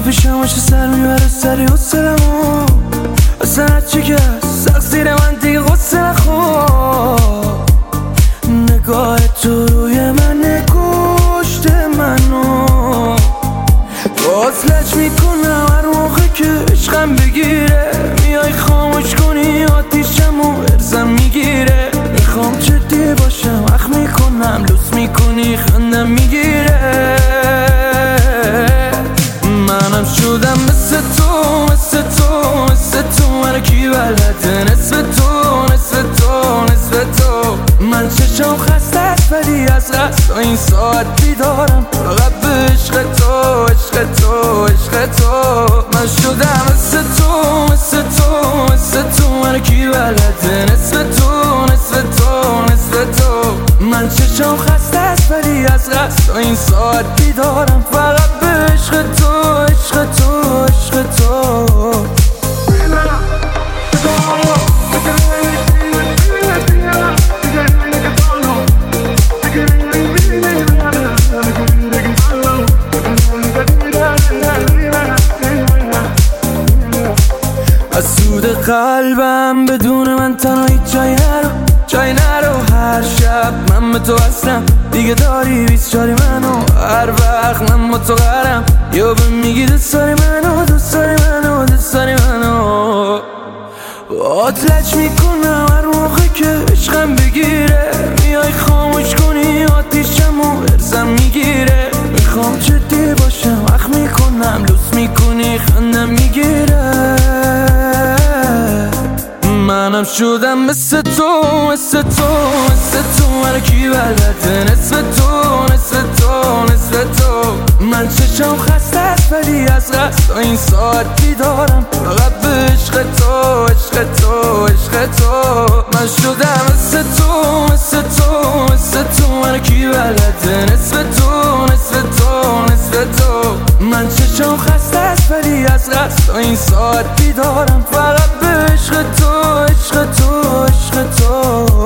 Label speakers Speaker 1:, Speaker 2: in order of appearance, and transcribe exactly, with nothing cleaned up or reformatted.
Speaker 1: پیشم باشه سر میبره سری حسلمو اصلا هرچی که هست تقصیر من دیگه غصه نخور. نگاه تو روی من نکشت منو، وصلش میکنم هر موقع که عشقم بگیره. میای خاموش کنی آتیشمو ارزم میگیره. میخوام جدی باشم اخ میکنم لوس میکنی خندم میگیره. منم شدم مثل تو مثل تو مثل تو من کی بلده نصف تو نصف تو نصف تو. من چشم خسته است ولی از قصد این ساعت بیدارم فقط به عشق تو عشق تو عشق تو. من شدم مثل تو مثل تو مثل تو من کی بلده نصف تو نصف تو نصف تو. من چشم خسته است ولی از قصد این ساعت بیدارم فقط به عشق تو عشق تو عشق تو. از سود قلبم بدون من تنهایی جای نرو جای نرو. هر شب من به تو هستم دیگه داری بیست چاری منو. هر وقت من با تو قرم یا به میگی دوست داری منو دوست داری منو دوست داری منو. آتلج میکنم هر موقع که عشقم بگیره. میای خاموش کنی آتیشمو ارزم میگیره. میخوام جدی باشم اخ میکنم لوس میکنی خندم میگیره. منم شدم مثل تو مثل تو مثل تو من کی بلده نصف تو نصف تو نصف تو. من چشم خسته است ولی از قصد این ساعت بیدارم فقط به عشق تو عشق تو عشق تو. من شدم مثل تو مثل تو مثل تو من کی بلده نصف تو نصف تو نصف تو. من چشم خسته است ولی از قصد این ساعت بیدارم فقط به عشق تو عشق تو عشق تو.